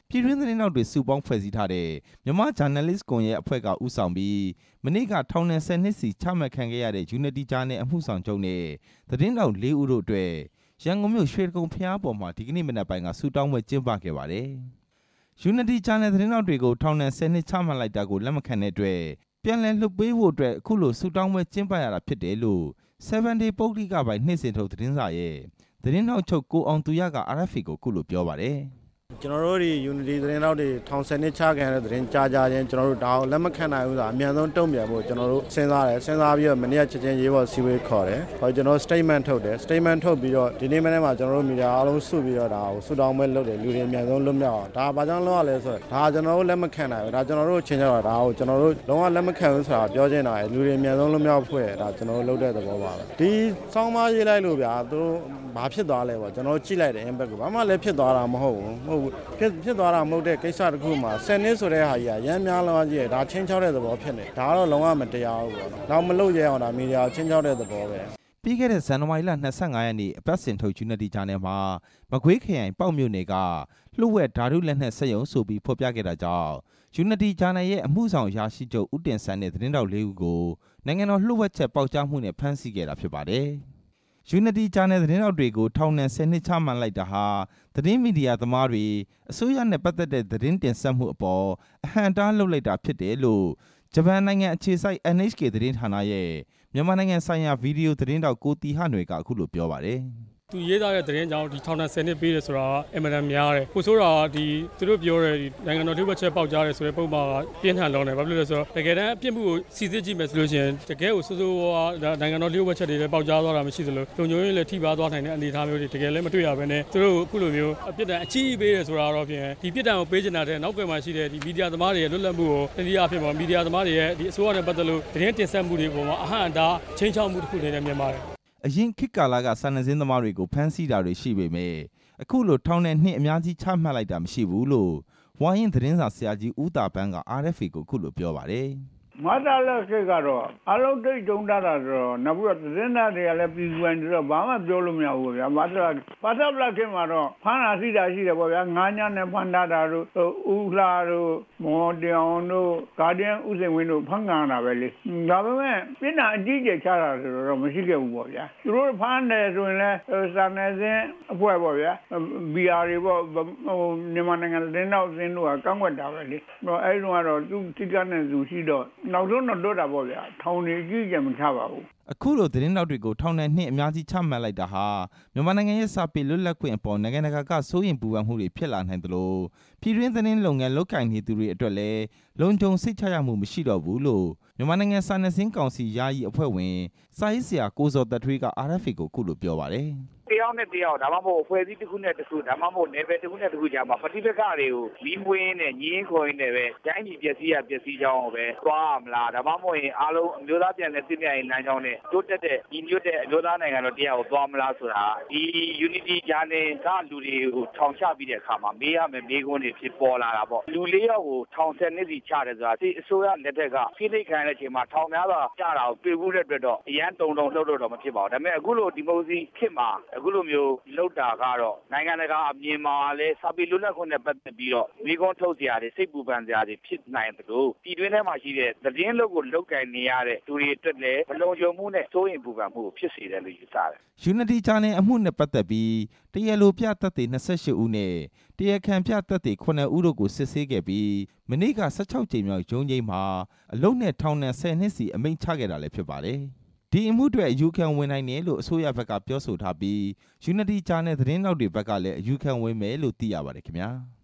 ပြည်တွင်းသတင်းတောက်တွေစုပေါင်းဖွဲ့စည်းထားတဲ့မြန်မာဂျာနယ်လစ်ကွန်ရဲ့အဖွဲ့ကဦးဆောင်ပြီးမနေ့ကထောင်နဲ့10နှစ်စီချမှတ်ခံခဲ့ရတဲ့ Unity ဂျာနယ်အမှုဆောင်ချုပ်နဲ့သတင်းတောက်4ဦးတို့အတွက်ရန်ကုန်မြို့ရွှေကုန်းဖျားပေါ်မှာဒီကနေ့မနက်ပိုင်းကဆူတောင်းပွဲကျင်းပခဲ့ပါတယ်။ Unity ဂျာနယ်သတင်းတောက်တွေကိုထောင်နဲ့10နှစ်ချမှတ်လိုက်တာကိုလက်မခံတဲ့အတွက်ပြန်လည်လွှတ်ပေးဖို့အတွက်အခုလိုဆူတောင်းပွဲကျင်းပရတာဖြစ်တယ်လို့7 Day ပုဂ္ဂလိကပိုင်းနေ့စဉ်ထုတ်သတင်းစာရဲ့သတင်းတောက်ချုပ်ကိုအောင်သူရက RFA ကိုအခုလိုပြောပါတယ်ကျွန်တော်တို့ဒီ Unity သတင်းတောက်တွေထောင်10နှစ်ချခံရတဲ့သတင်းကြားချင်းကျွန်တော်တို့ဒါကိုလက်မခံနိုင်ဘူးဆိုတာအမြန်ဆုံးတုံ့ပြန်ဖို့ကျွန်တော်တို့စဉ်းစားပြီးတော့မနေ့ကချက်ချင်းရေးပေါ်စီဝေးခေါ်တယ်။ကျွန်တော် statement ထုတ်တယ် statement ထုတ်ပြီးတော့ဒီနေ့မနေ့မှာကျွန်တော်တို့မီဒီယာအားလုံးစုပြီးတော့ဒါကိုဆူတောင်းပွဲလုပ်တယ်လူတွေအမြန်ဆုံးလွတ်မြောက်အောင်ဒါဘာကြောင့်လုပ်ရလဲဆိုတော့ဒါကျွန်တော်တို့လက်မခံနိုင်ဘူးဒါကျွန်တော်တို့ချင်းကြတော့ဒါကိုကျွန်တော်တို့လုံးဝလက်မခံဘူးဆိုတာပြောချင်တာလူတွေအမြန်ဆုံးလွတ်မြောက်ဖို့ဒါကျွန်တော်တို့လုပ်တဲ့သဘောပါပဲ။ဒီစောင်းမရေးလိုက်လို့ဗျာသူတို့ဘာဖြစ်သွားလဲပေါ့ကျွန်တော်ကြည့်လိုက်တယ် impact ကိုဘာမှလည်းဖြစ်သွားတာမဟုတ်ဘူးဖြစ်သွားတာမဟုတ်တဲ့ကိစ္စတစ်ခုမှာ10နှစ်ဆိုတဲ့ဟာကြီးရမ်းများလောကြီးဒါချင်းချောက်တဲ့သဘောဖြစ်နေဒါကတော့လုံးဝမတရားဘူးပေါ့နော်။နောက်မလုပ်ရအောင်ဒါမီဒီယာချင်းချောက်တဲ့သဘောပဲ။ပြီးခဲ့တဲ့ဇန်နဝါရီလ25ရက်နေ့အပတ်စဉ်ထုတ် Unity ဂျာနယ်မှာမကွေးခရိုင်ပေါက်မြို့နယ်ကလှုပ်ဝက်ဓာတုလက်နက်စက်ရုံဆိုပြီးဖော်ပြခဲ့တာကြောင့် Unity ဂျာနယ်ရဲ့အမှုဆောင်ရာရှိချုပ်ဦးတင်ဆန်းတဲ့သတင်းတောက်4ဦးကိုနိုင်ငံတော်လှုပ်ဝက်ချက်ပေါက်ကြားမှုနဲ့ဖမ်းဆီးခဲ့တာဖြစ်ပါတယ်။ Unity ဂျာနယ်သတင်းတောက်တွေကိုထောင်နဲ့10နှစ်ချမှတ်လိုက်တာဟာသတင်းမီဒီယာသမားတွေအစိုးရနဲ့ပတ်သက်တဲ့သတင်းတင်ဆက်မှုအပေါ်အဟန့်အတားလုပ်လိုက်တာဖြစ်တယ်လို့ဂျပန်နိုင်ငံအခြေစိုက် NHK သတင်းဌာနရဲ့မြန်မာနိုင်ငံဆိုင်ရာဗီဒီယိုသတင်းတောက်ကိုတီဟနွေကအခုလိုပြောပါတယ်သူရေးသားတဲ့သတင်းကြောင့်ဒီထောင်နဲ့10နှစ်ပေးတယ်ဆိုတာအင်မတန်များတယ်ကိုဆိုးတာဒီသူတို့ပြောတဲ့နိုင်ငံတော်လှုပ်ဝက်ချက်ပေါက်ကြားတယ်ဆိုတဲ့ပုံမှာပြင်းထန်လုံးတယ်ဘာဖြစ်လို့လဲဆိုတော့တကယ်တမ်းအပြစ်မှုကိုစီစစ်ကြည့်မယ်ဆိုလို့ရှိရင်တကယ်ကိုစိုးစိုးဝါးနိုင်ငံတော်လှုပ်ဝက်ချက်တွေလည်းပေါက်ကြားသွားတာမရှိသလိုလုံခြုံရေးလည်းထိပါသွားနိုင်တဲ့အနေအထားမျိုးတွေတကယ်လည်းမတွေ့ရဘဲနဲ့သူတို့အခုလိုမျိုးအပြစ်ဒဏ်အကြီးပေးတယ်ဆိုတာတော့ဖြင့်ဒီပြစ်ဒဏ်ကိုပေးချင်တာတဲ့နောက်ကွယ်မှာရှိတဲ့ဒီမီဒီယာသမားတွေရဲ့လွတ်လပ်မှုကိုတတိယအဖြစ်မှာမီဒီယာသမားတွေရဲ့ဒီအစိုးရနဲ့ပတ်သက်လို့သတင်းတင်ဆက်မှုတွေပေါ်မှာအဟန့်အတားချင်းချောက်မှုတစ်ခုနဲ့မြင်ပါတယ်အရင်ခေတ်ကာလကစာနယ်ဇင်းသမားတွေကိုဖမ်းဆီးတာတွေရှိပေမဲ့အခုလိုထောင်နဲ့နှစ်အများကြီးချမှတ်လိုက်တာမရှိဘူးလို့ဝိုင်းရင်သတင်းစာဆရာကြီးဦးတာပန်းက RFA ကိုအခုလိုပြောပါတယ်မတားလက်ခေတ်ကတော့အလုံးတိတ်တုံးတာတော့နောက်ပြီးတော့သတင်းသားတွေကလည်းပြည်သူတွေတော့ဘာမှပြောလို့မရဘူးဗျာမတားပါသပလက်ခေတ်မှာတော့ဖမ်းတာဆီးတာရှိတယ်ပေါ့ဗျာငါးညနဲ့ဖမ်းတာတို့ဦးလှတို့မော်တောင်တို့ဂါဒီယန်ဦးစိန်ဝင်းတို့ဖမ်းခံတာပဲလေဒါပေမဲ့ပြည်နာအကြီးကျယ်ချတာဆိုတော့မရှိခဲ့ဘူးပေါ့ဗျာသူတို့ဖမ်းတယ်ဆိုရင်လည်းစာနယ်ဇင်းအဖွဲ့ပေါ့ဗျာ BR တွေပေါ့မြန်မာနိုင်ငံသတင်းတောက်စင်းတို့ကကန့်ကွက်တာပဲလေအဲဒီတော့ကတော့သူတိကျနဲ့သူရှိတော့နောက်ဆုံးတော့တာပေါ့ဗျာထောင်နေကြည့်ကြမချပါဘူးအခုလိုသတင်းတောက်တွေကိုထောင်နဲ့နှစ်အများကြီးချမှတ်လိုက်တာဟာမြန်မာနိုင်ငံရဲ့စာပေလွတ်လပ်ခွင့်အပေါ်နိုင်ငံတကာကစိုးရိမ်ပူပန်မှုတွေဖြစ်လာနိုင်သလိုပြည်တွင်းသတင်းလုပ်ငန်းလုပ်ကိုင်နေသူတွေအတွက်လည်းလုံခြုံစိတ်ချရမှုမရှိတော့ဘူးလို့မြန်မာနိုင်ငံစာနယ်ဇင်းကောင်စီယာယီအဖွဲ့ဝင်စာရေးဆရာကိုစောသက်ထွေးက RFA ကိုအခုလိုပြောပါတယ်တယောက်နဲ့တယောက်ဒါမှမဟုတ်အဖွဲ့အစည်းတစ်ခုနဲ့တစ်ခုဒါမှမဟုတ်နယ်ပယ်တစ်ခုနဲ့တစ်ခုကြားမှာပဋိပက္ခတွေကိုမီးမွေးနဲ့ညင်းခွင်နဲ့ပဲတိုင်းပြည်ပျက်စီးရပျက်စီးကြောင်းကိုပဲသွားမလားဒါမှမဟုတ်ရင်အားလုံးအမျိုးသားပြန်လည်သိမြတ်ရေးလမ်းကြောင်းနဲ့တိုးတက်တဲ့ညီညွတ်တဲ့အမျိုးသားနိုင်ငံတော်တရားကိုသွားမလားဆိုတာဒီ Unity ဂျာနယ်ကလူတွေကိုထောင်ချပြီးတဲ့အခါမှာမေးရမယ်မေးခွန်းတွေဖြစ်ပေါ်လာတာပေါ့လူ၄ယောက်ကိုထောင်10နှစ်စီချတယ်ဆိုတာဒီအစိုးရလက်ထက်ကဖိနှိပ်ခံရတဲ့အချိန်မှာထောင်များစွာကြတာကိုတွေ့ဘူးတဲ့အတွက်တော့အရန်တုံလှုပ်တော့မဖြစ်ပါဘူးဒါပေမဲ့အခုလိုဒီမိုကရေစီခေတ်မှာအခုလိုမျိုးလောက်တာကတော့နိုင်ငံတကာအမြင်မှာလည်းစာပေလွတ်လပ်ခွင့်နဲ့ပတ်သက်ပြီးတော့မိကွန်းထုတ်စရာတွေစိတ်ပူပန်စရာတွေဖြစ်နိုင်သလိုပြည်တွင်းထဲမှာရှိတဲ့သတင်းလုပ်ကိုလုတ်ကင်နေရတဲ့သူတွေအတွက်လည်းမလုံခြုံမှုနဲ့စိုးရိမ်ပူပန်မှုကိုဖြစ်စေတယ်လို့ယူဆတယ်။ Unity ဂျာနယ်အမှုနဲ့ပတ်သက်ပြီးတရားလိုပြသက်သေ28ဦးနဲ့တရားခံပြသက်သေ9ဦးတို့ကိုစစ်ဆေးခဲ့ပြီးမနေ့က16ကြိမ်မြောက်ရုံးချိန်းမှာအလုံနဲ့ထောင်နဲ့10နှစ်စီအမိန့်ချခဲ့တာလည်းဖြစ်ပါတယ်။ဒီအမှုတွေအယူခံဝင်နိုင်တယ်လို့အစိုးရဘက်ကပြောဆိုထားပြီး Unity ဂျာနယ်သတင်းတောက်တွေဘက်ကလည်းအယူခံဝင်မယ်လို့သိရပါတယ်ခင်ဗျာ။